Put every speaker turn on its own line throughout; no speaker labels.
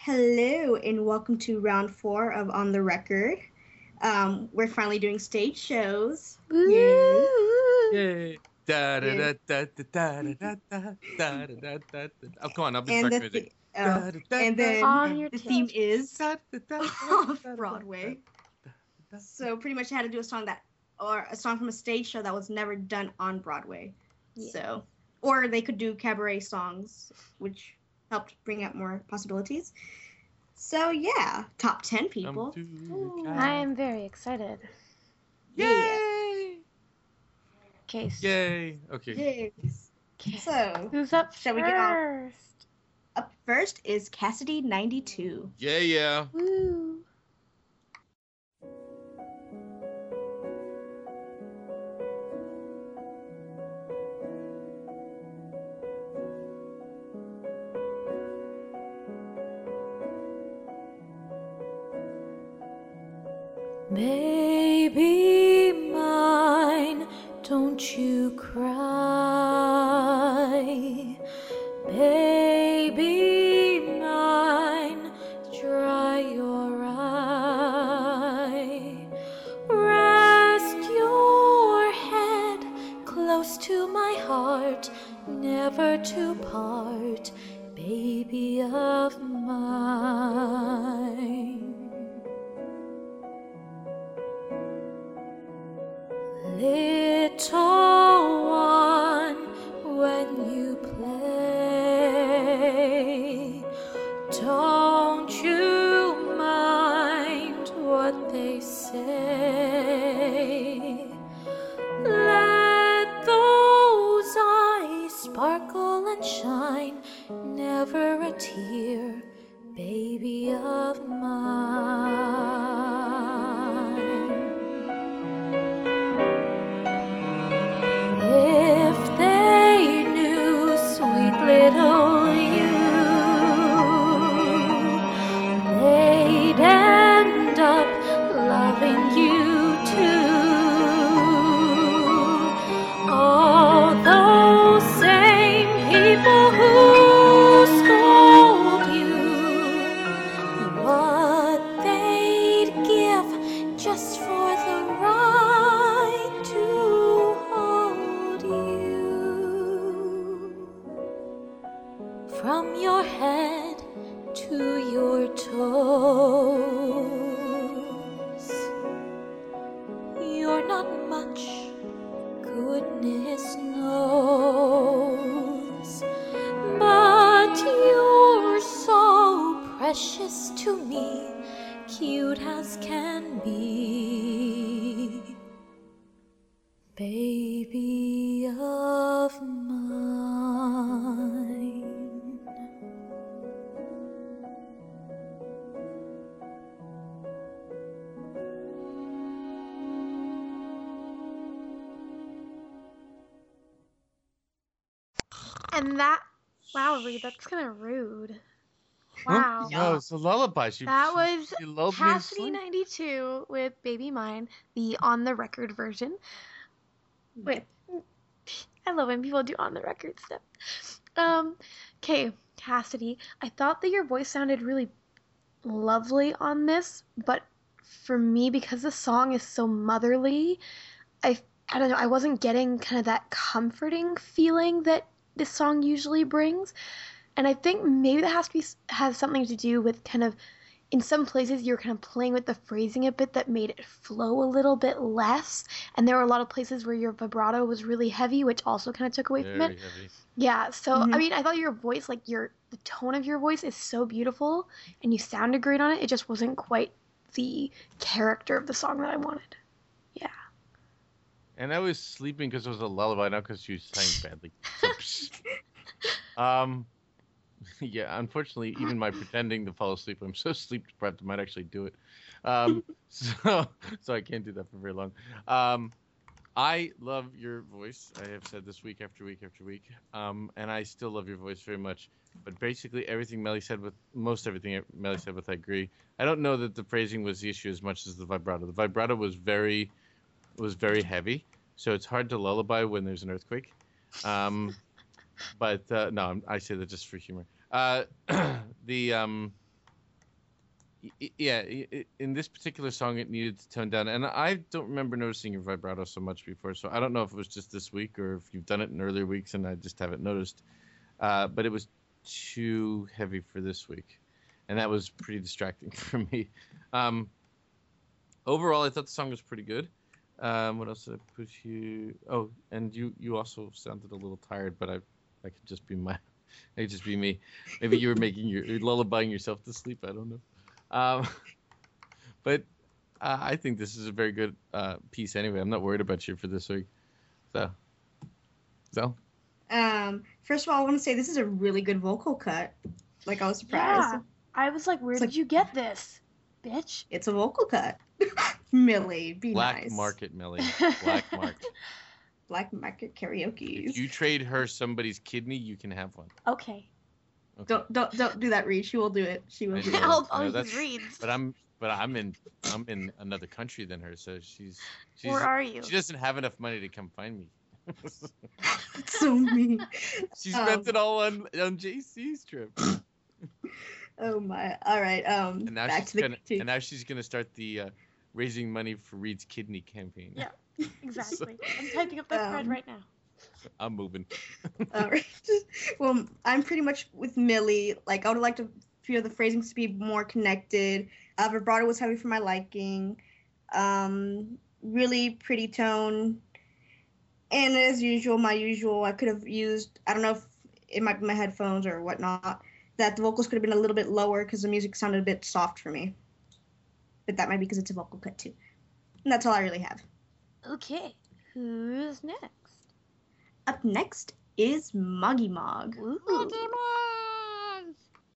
Hello, and welcome to round four of On the Record. We're finally doing stage shows. Yay!
Woo!
Yay. Da da
Yay.
da da da da da da da da da da da. Oh, come on, I'll be the
And
back
the
music.
oh,
Da da da
and
da
then
On
da
your
the
tail.
theme is
da da da da
off
da
Broadway.
da da.
So pretty much I had to do a song from a stage show that was never done on Broadway.
Yeah.
So, or they could do cabaret songs, which helped bring out more possibilities. So yeah, top 10 people.
Come to
I am very excited.
Yay!
Okay.
Yay! Okay.
So,
Who's up
shall we get on?
first?
Up first is Cassidy 92.
Yeah.
Woo! Baby mine, don't you cry. Baby mine, dry your eye. Rest your head close to my heart, never to part, baby of mine. Little one, when you play, don't you mind what they say. Let those eyes sparkle and shine, never a tear, baby of mine. If they knew, sweet little you, they'd end up loving you too. All those same people who scold you, what they'd give just for the right to hold you. From your head to your toes, you're not much, goodness knows, but you're so precious to me, cute as can be, baby of mine. And that, wow, Reed, that's kind of rude. Wow.
No, it's a lullaby.
That was
she lulled me to
Cassidy
sleep.
92 with Baby Mine, the on the record version. Wait, I love when people do on the record stuff. Okay, Cassidy, I thought that your voice sounded really lovely on this, but for me, because the song is so motherly, I don't know, I wasn't getting kind of that comforting feeling that this song usually brings. And I think maybe that has something to do with kind of in some places you're kind of playing with the phrasing a bit that made it flow a little bit less, and there were a lot of places where your vibrato was really heavy, which also kind of took away from it.
Very heavy.
Yeah, so
Mhm.
I mean, I thought your voice, like the tone of your voice is so beautiful, and you sounded great on it. It just wasn't quite the character of the song that I wanted. Yeah.
And I was sleeping because it was a lullaby, not because she sang badly. So, yeah, unfortunately, even my pretending to fall asleep, I'm so sleep deprived, I might actually do it. So I can't do that for very long. I love your voice. I have said this week after week after week. And I still love your voice very much. But basically, most everything Melly said with, I agree. I don't know that the phrasing was the issue as much as the vibrato. The vibrato was very heavy, so it's hard to lullaby when there's an earthquake. But no, I say that just for humor. The Yeah, in this particular song, it needed to tone down, and I don't remember noticing your vibrato so much before. So I don't know if it was just this week or if you've done it in earlier weeks and I just haven't noticed. But it was too heavy for this week, and that was pretty distracting for me. Overall, I thought the song was pretty good. What else did I put you? Oh, and you also sounded a little tired, but I could just be it could just be me. Maybe you were you're lullabying yourself to sleep. I don't know. But I think this is a very good piece anyway. I'm not worried about you for this week. So.
First of all, I want to say this is a really good vocal cut. Like, I was surprised.
Yeah. I was like, where did you get this, bitch?
It's a vocal cut. Millie, be
Black
nice.
market, Millie. Black market.
Black market karaoke.
If you trade her somebody's kidney, you can have one.
Okay.
Don't do that, Reed. She will do it. She will do it.
I'll use Reed's.
But I'm in another country than her, so she's.
Where are you?
She doesn't have enough money to come find me.
That's so mean.
She spent it all on JC's trip.
Oh my! All right.
And now
back to the critique.
and now she's gonna start the raising money for Reed's kidney campaign.
Yeah, exactly. I'm typing up that thread right now.
I'm moving.
All right. Well, I'm pretty much with Millie. Like, I would like to feel the phrasing to be more connected. Vibrato was heavy for my liking. Really pretty tone. And as usual, I could have used, I don't know if it might be my headphones or whatnot, that the vocals could have been a little bit lower because the music sounded a bit soft for me. But that might be because it's a vocal cut too. And that's all I really have.
Okay. Who's next?
Up next is Moggy Mog.
Ooh.
Moggy Mog!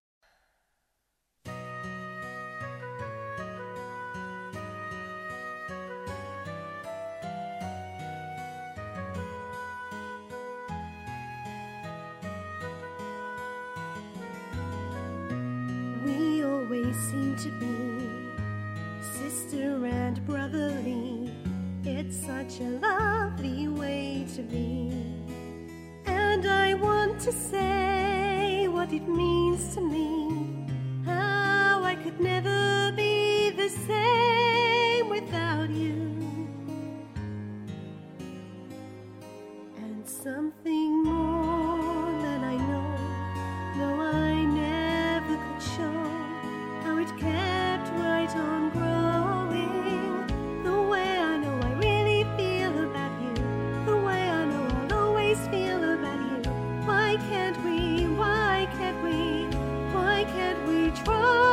We always seem to be sister and brotherly. It's such a lovely way to be. And I want to say what it means to me. How I could never be the same without you. And something more than I know. No, I never could show how it kept right on growing. The way I know I really feel about you. The way I know I'll always feel about you. Why can't we, why can't we, why can't we try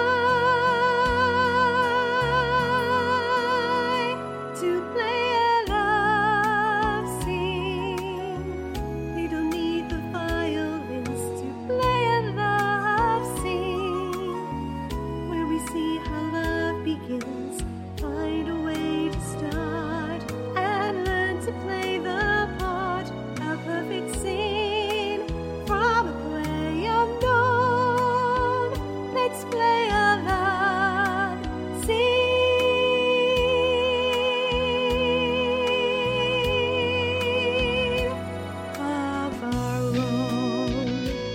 to play a love scene? We don't need the violins to play a love scene where we see how love begins, find a way to start and learn to play the part, a perfect scene from a play unknown. Let's play a love scene of our own.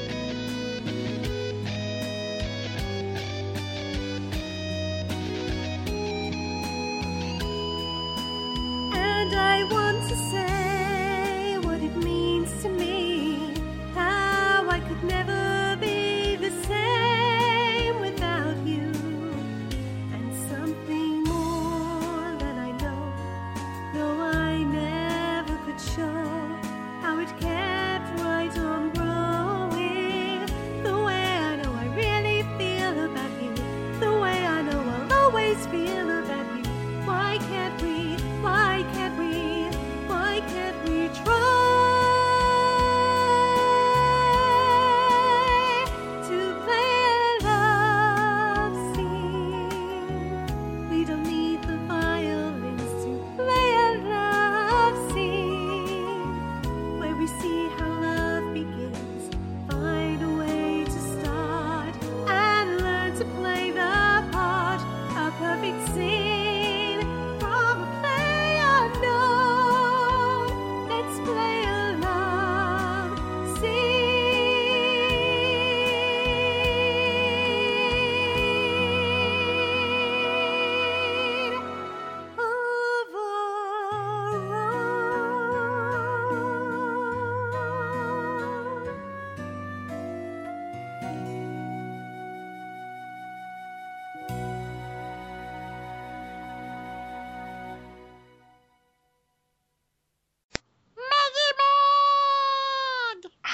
And I want to say what it means to me. How I could never be the same without you. And something more that I know. Though I never could show how it kept right on growing. The way I know I really feel about you. The way I know I'll always feel about you. Why can't we, why can't we, why can't we try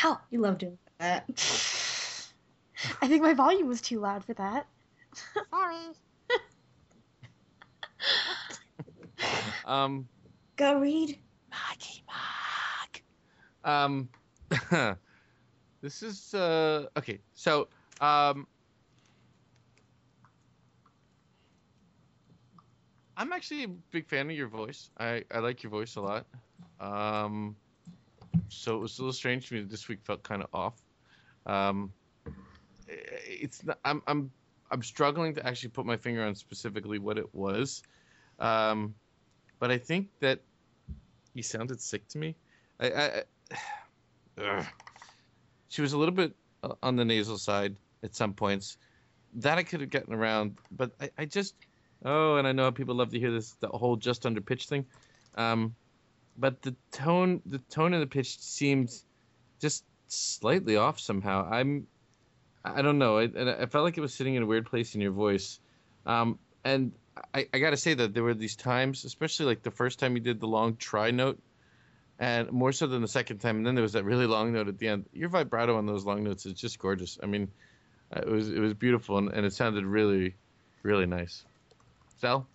Wow.
You love doing that.
I think my volume was too loud for that.
Sorry. Go read.
Maggie Mag. This is okay. So I'm actually a big fan of your voice. I like your voice a lot. So it was a little strange to me that this week felt kind of off. It's not, I'm struggling to actually put my finger on specifically what it was. But I think that you sounded sick to me. She was a little bit on the nasal side at some points. That I could have gotten around, but I just... Oh, and I know people love to hear this, the whole just under pitch thing. But the tone and the pitch seemed just slightly off somehow. I don't know. I felt like it was sitting in a weird place in your voice. And I got to say that there were these times, especially like the first time you did the long try note, and more so than the second time. And then there was that really long note at the end. Your vibrato on those long notes is just gorgeous. I mean, it was beautiful, and it sounded really, really nice. Sal?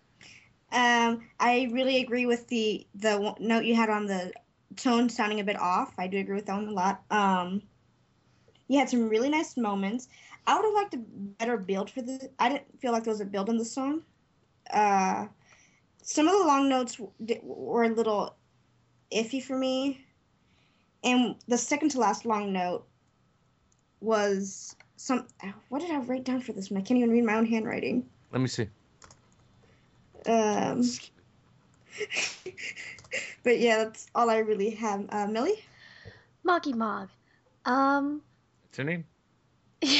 I really agree with the note you had on the tone sounding a bit off. I do agree with that one a lot. You had some really nice moments. I would have liked a better build for this. I didn't feel like there was a build in the song. Some of the long notes were a little iffy for me. And the second to last long note was what did I write down for this one? I can't even read my own handwriting.
Let me see.
But yeah, that's all I really have. Millie?
Moggy Mog.
What's her name?
Yeah.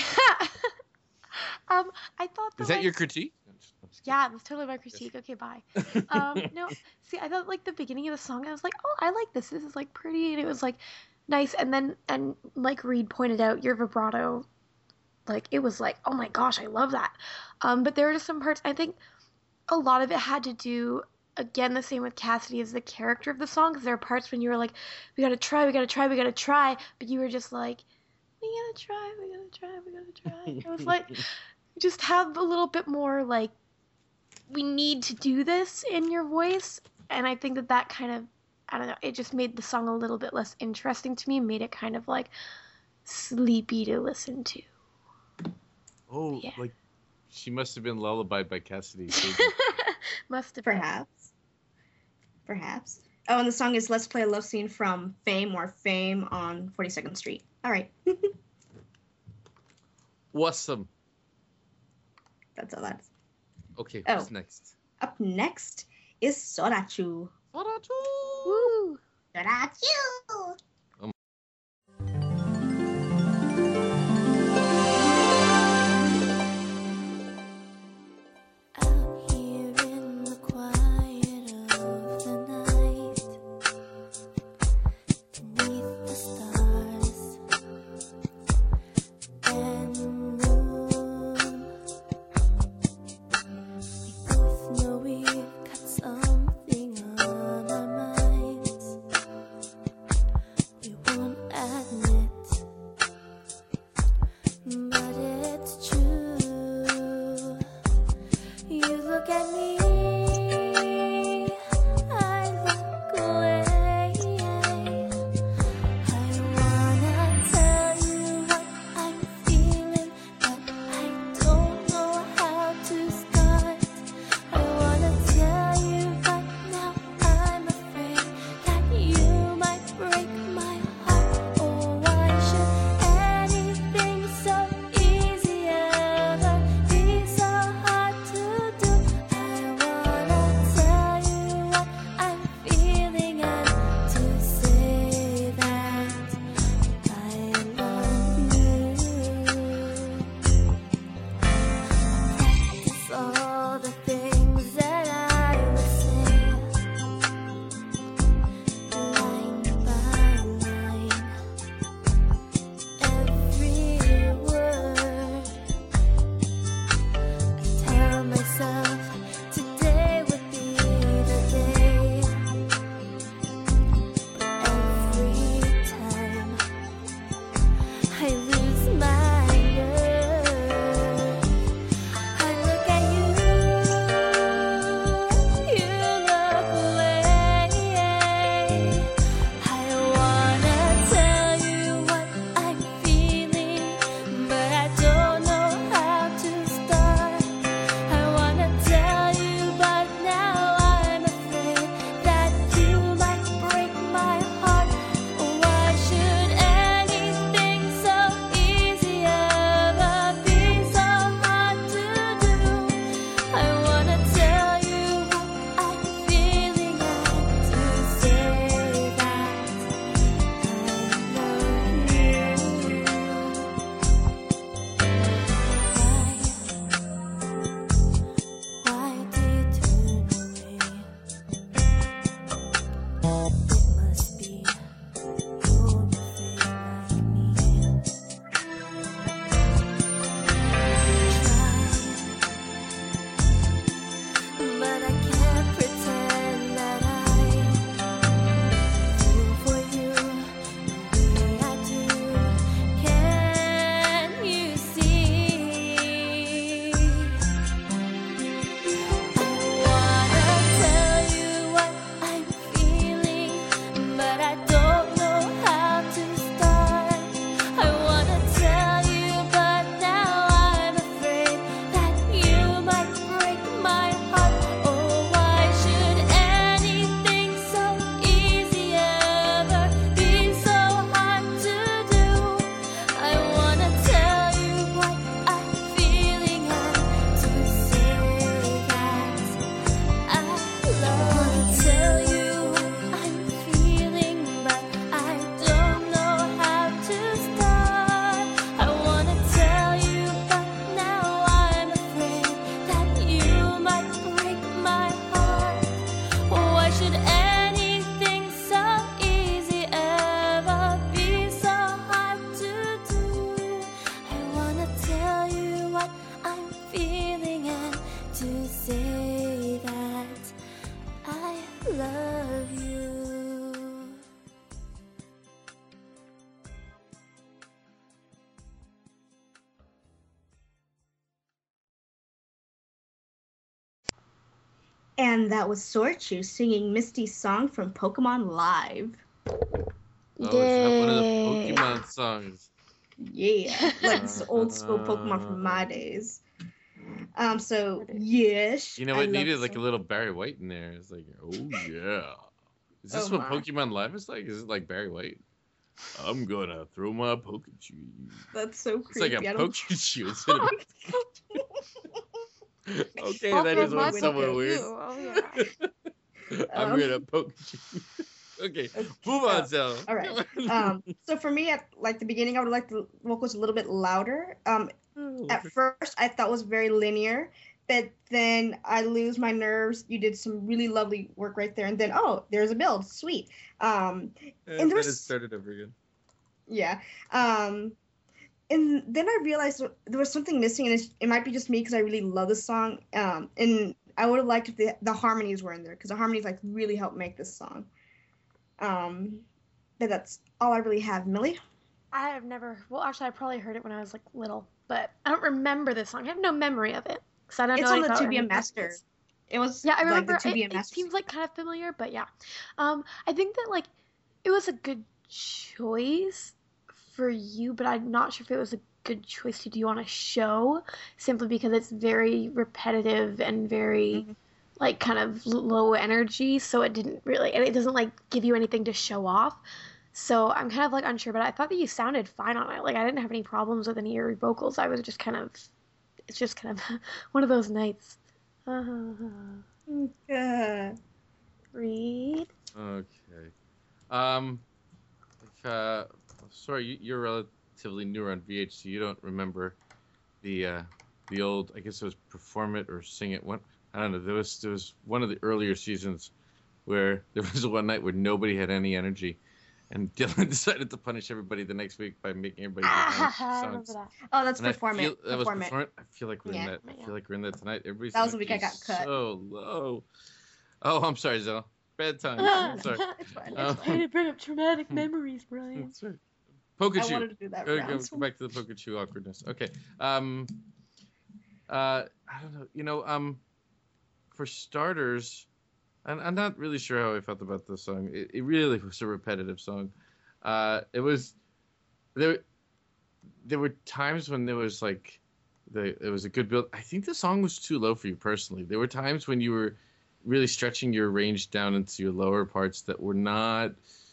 I thought
Is that your critique?
Yeah, it was totally my critique. Okay, bye. No, see, I thought like the beginning of the song, I was like, oh, I like this. This is like pretty, and it was like nice. And like Reed pointed out, your vibrato, like it was like, oh my gosh, I love that. But there were just some parts. I think a lot of it had to do, again, the same with Cassidy as the character of the song, because there are parts when you were like, we gotta try, but you were just like, we gotta try. It was like, just have a little bit more like, we need to do this in your voice, and I think that kind of, I don't know, it just made the song a little bit less interesting to me, made it kind of like sleepy to listen to.
Oh, yeah. Like she must have been lullabied by Cassidy.
Must have
Perhaps. Oh, and the song is Let's Play a Love Scene from Fame on 42nd Street. All right.
Awesome.
That's all that is.
Okay, what's next?
Up next is Sorachu.
Woo!
Sorachu! And that was Sorchu singing Misty's song from Pokemon Live.
Oh, is that one of the
Yay.
Pokemon songs?
Yeah, like it's old school Pokemon from my days. So yes,
You know,
I
it
love
needed
the
like a
song.
little Barry White in there. It's like, oh yeah. Is this
Oh,
what
my.
Pokemon Live is like? Is it like Barry White? I'm gonna throw my Pikachu.
That's so
It's like
creepy.
a
I don't.
Pikachu instead of. Okay,
Oh,
that
for
is
my
one somewhat
Pikachu.
weird.
Oh, yeah.
I'm gonna Pikachu. Okay, move on, Sal.
All right. So for me, at like the beginning, I would like the vocals a little bit louder. At first, I thought it was very linear, but then I lose my nerves. You did some really lovely work right there, and then there's a build, sweet. And
And
there's
then it started over again.
yeah. And then I realized there was something missing, and it might be just me because I really love the song. And I would have liked if the harmonies were in there because the harmonies like really helped make this song. But that's all I really have, Millie.
I have never. Well, actually, I probably heard it when I was like little, but I don't remember this song. I have no memory of it because I don't
It's
know
on the
anything about
2BM
any
Master.
practice.
It was
Yeah, I remember.
like the 2BM
It
Master.
seems like kind of familiar, but yeah. I think that like it was a good choice for you, but I'm not sure if it was a good choice to do on a show, simply because it's very repetitive and very like kind of low energy, so it didn't really, and it doesn't like give you anything to show off. So I'm kind of like unsure, but I thought that you sounded fine on it. Like I didn't have any problems with any of your vocals. I was just kind of, it's just kind of one of those nights. Read.
Okay. Sorry, you're relatively newer on VH, so you don't remember the old. I guess it was Perform It or Sing It. One, I don't know. There was one of the earlier seasons where there was one night where nobody had any energy, and Dylan decided to punish everybody the next week by making everybody do
I remember
songs.
that.
Oh, that's
And I
Perform
feel-
It.
That was
Perform It.
Perform It. I feel like we're in
Yeah.
that. I feel like we're in that tonight. Everybody's
That was the week I
energy
got
is
cut.
so low. Oh, I'm sorry, Zell. Bad time. I'm sorry.
It's fine.
Oh.
It's
Way
fine.
to bring up traumatic memories, Brian.
That's right.
I
Pikachu.
wanted to do that
Go
round.
back to the Pikachu awkwardness. Okay. I don't know. You know, for starters, I'm not really sure how I felt about this song. It really was a repetitive song. It was there were times when there was like it was a good build. I think the song was too low for you personally. There were times when you were really stretching your range down into your lower parts that were not.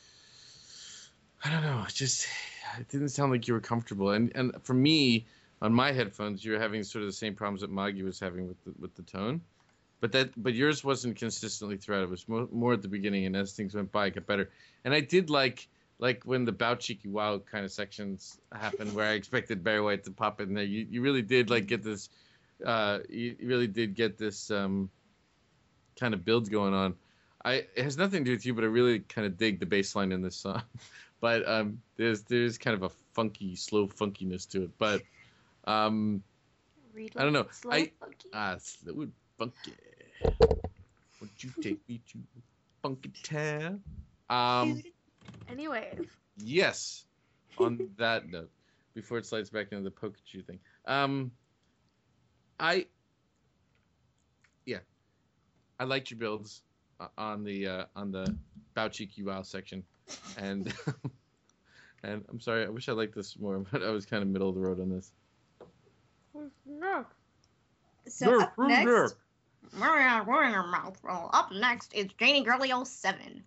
I don't know. It didn't sound like you were comfortable. And for me, on my headphones, you were having sort of the same problems that Maggie was having with the tone. But yours wasn't consistently throughout. It was more at the beginning, and as things went by, it got better. And I did like when the Bow Cheeky Wow kind of sections happened, where I expected Barry White to pop in there. You really did like get this. You really did get this kind of build going on. It has nothing to do with you, but I really kind of dig the bass line in this song. But there's kind of a funky, slow funkiness to it. But
Read
I don't know.
slow, funky.
Slow and funky. Would you take me to Funky Town?
Anyways.
Yes. On that note, before it slides back into the Pikachu thing, I liked your builds on the Bow Cheeky Wow section, and and I'm sorry, I wish I liked this more, but I was kind of middle of the road on this.
No.
So up next, up next is Janie Girly 07.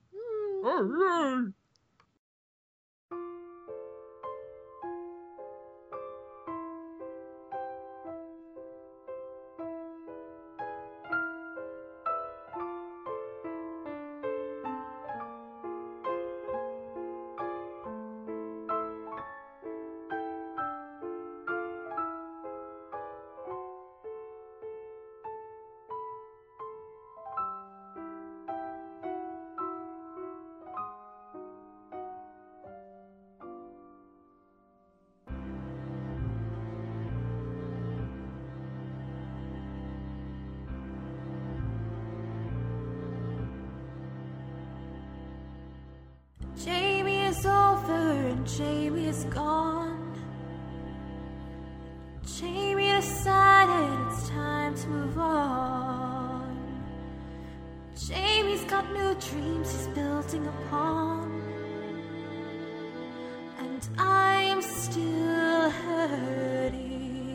Jamie is over and Jamie is gone. Jamie decided it's time to move on. dreams he's building upon, and I'm still hurting.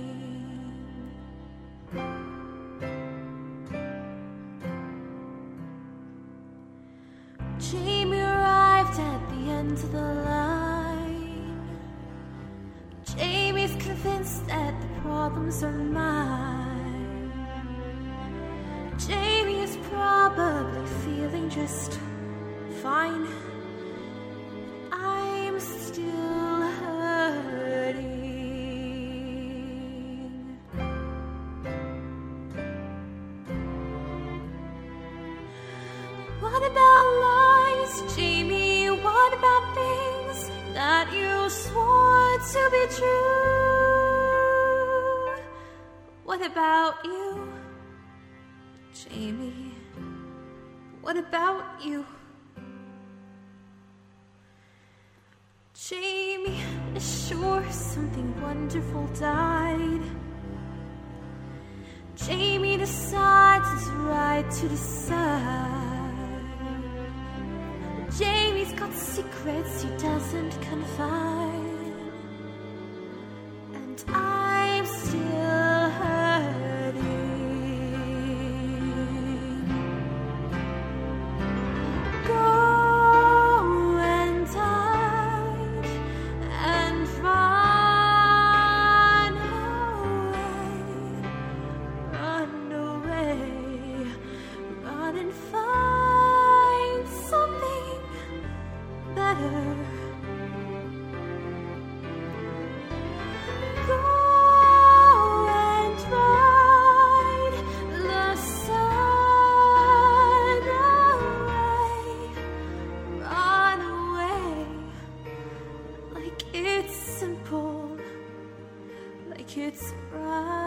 Jamie arrived at the end of the line. Jamie's convinced that the problems are mine. Jamie is probably feeling just fine. I'm still hurting. What about lies, Jamie? What about things that you swore to be true? What about you, Jamie? What about you? Jamie is sure something wonderful died. Jamie decides it's right to decide. Jamie's got secrets he doesn't confide, and I'm still hurting. Go and hide and run away, run and find something better. Go and ride the sun away, run away, like it's simple, like it's right.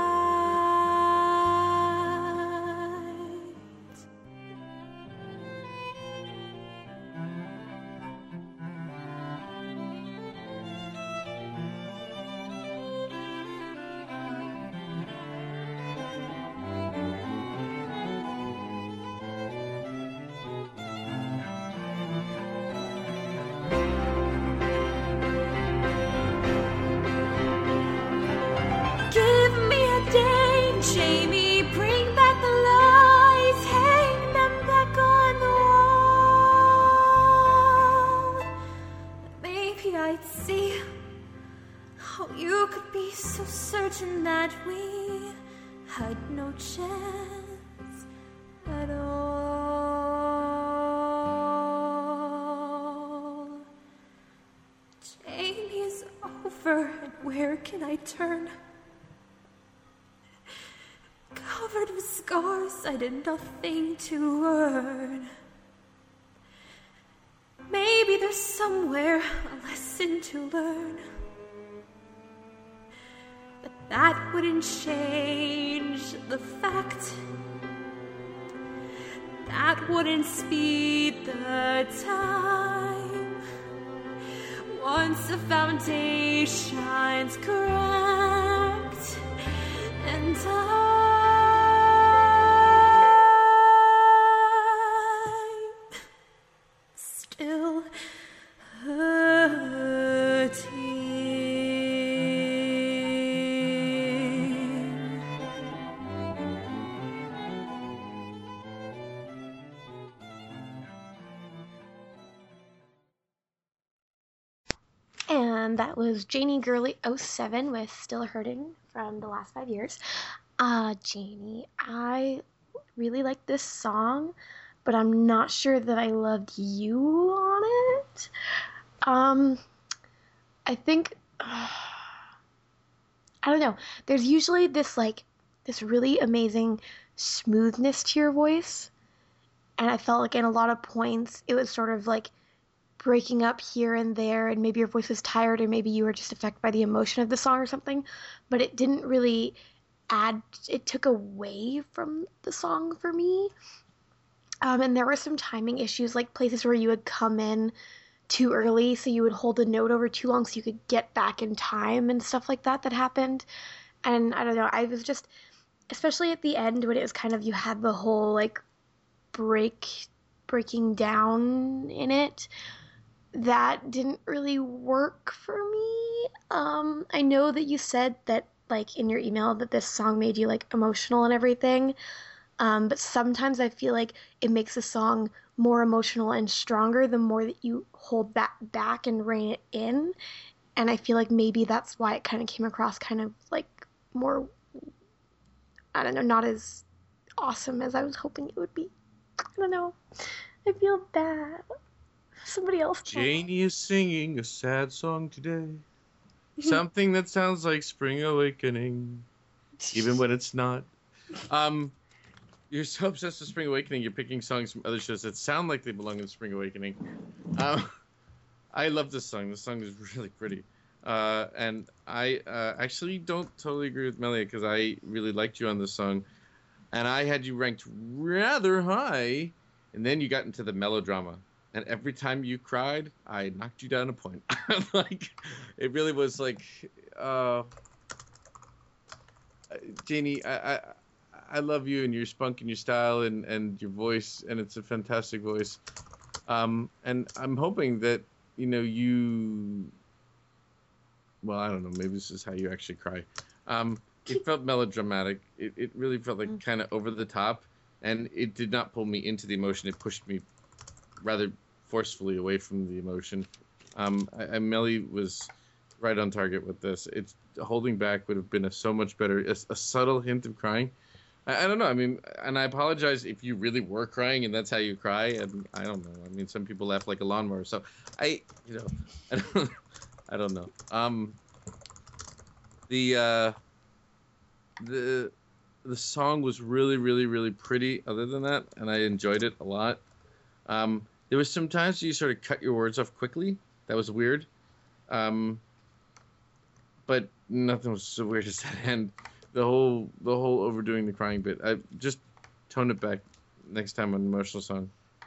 Give me a day, Jamie, bring back the lies, hang them back on the wall. Maybe I'd see how you could be so certain that we had no chance at all. Jamie's over, and where can I turn? Covered with scars, I did nothing to earn. Maybe there's somewhere a lesson to learn, but that wouldn't change the fact. That wouldn't speed the time. Once the foundation's cracked, and I'm still hurting.
And that was Janie Gurley 07 with Still Hurting from the last 5 years. Janie, I really like this song, but I'm not sure that I loved you on it. I think, I don't know, there's usually this really amazing smoothness to your voice, and I felt like in a lot of points it was sort of like breaking up here and there, and maybe your voice was tired, or maybe you were just affected by the emotion of the song or something, but it didn't really it took away from the song for me. And there were some timing issues, like places where you would come in too early, so you would hold a note over too long so you could get back in time and stuff like that happened. And I don't know, I was just, especially at the end when it was kind of, you had the whole like break breaking down in it, that didn't really work for me. I know that you said that, like, in your email that this song made you, like, emotional and everything. But sometimes I feel like it makes a song more emotional and stronger the more that you hold that back and rein it in. And I feel like maybe that's why it kind of came across kind of like more, I don't know, not as awesome as I was hoping it would be. I don't know. I feel bad. Somebody else talk.
Janie is singing a sad song today. Something that sounds like Spring Awakening, even when it's not. You're so obsessed with Spring Awakening, you're picking songs from other shows that sound like they belong in Spring Awakening. I love this song. This song is really pretty. And I actually don't totally agree with Melia because I really liked you on this song. And I had you ranked rather high. And then you got into the melodrama. And every time you cried, I knocked you down a point. Like, it really was like, Janie, I love you and your spunk and your style and your voice, and it's a fantastic voice. And I'm hoping that, well, I don't know, maybe this is how you actually cry. It felt melodramatic. It really felt like kind of over the top, and it did not pull me into the emotion. It pushed me rather forcefully away from the emotion. Melly was right on target with this. It's holding back would have been so much better. A subtle hint of crying. I don't know. I mean, and I apologize if you really were crying and that's how you cry. And I don't know. I mean, some people laugh like a lawnmower. So I don't know. The song was really, really, really pretty. Other than that, and I enjoyed it a lot. There was some times you sort of cut your words off quickly. That was weird. But nothing was so weird as that end. The whole overdoing the crying bit. I just tone it back next time on an emotional song.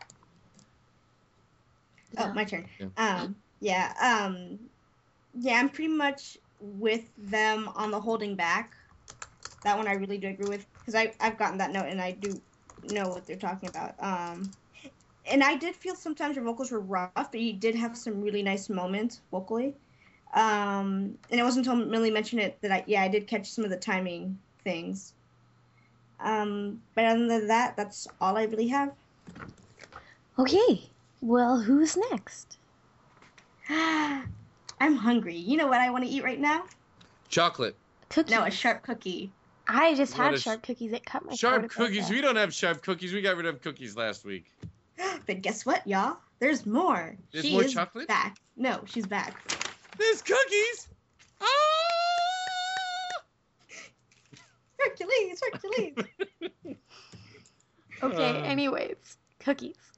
Oh, my turn.
Yeah.
I'm pretty much with them on the holding back. That one I really do agree with because I've gotten that note and I do know what they're talking about. And I did feel sometimes your vocals were rough, but you did have some really nice moments vocally. And it wasn't until Millie mentioned it that I did catch some of the timing things. But other than that, that's all I really have.
Okay, well, who's next?
I'm hungry. You know what I want to eat right now?
Chocolate.
Cookies.
No, a sharp cookie.
I just
What
had
is-
sharp cookies. It cut my
Sharp
throat if I
cookies.
said.
We don't have sharp cookies. We got rid of cookies last week.
But guess what, y'all? There's more.
There's
She
more
is
chocolate?
back. No, she's back.
There's cookies. Ah!
Hercules, Hercules.
Okay, anyways, cookies.